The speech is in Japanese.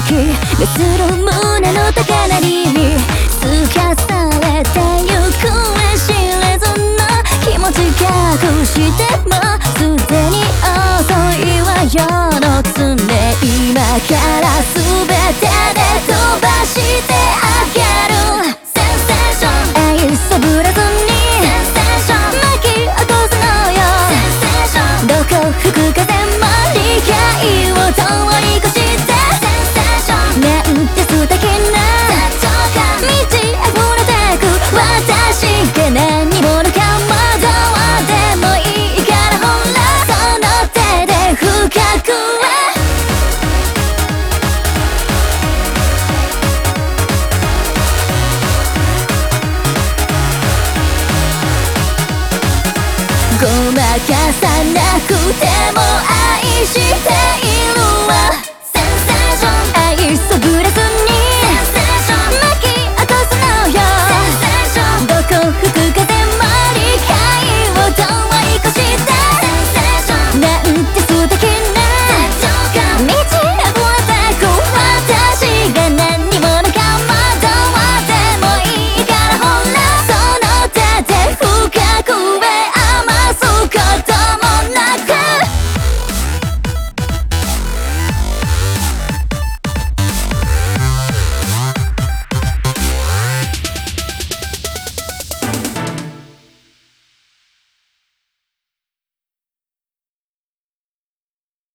気がする胸の高鳴りに透かされてゆく知れずな気持ち隠してもすでに遅いわよの常今から全てで飛ばしてあげるセンセーション愛そぶらずにセンセーション巻き起こすのよセンセーションどこ吹く風も理解を通り越してセンセーションなんて素敵な絶頂感満ち溢れてく私が何者かもどうでもいいからほらその手で深くごまかさなくても愛しているわセンセーション愛そぶ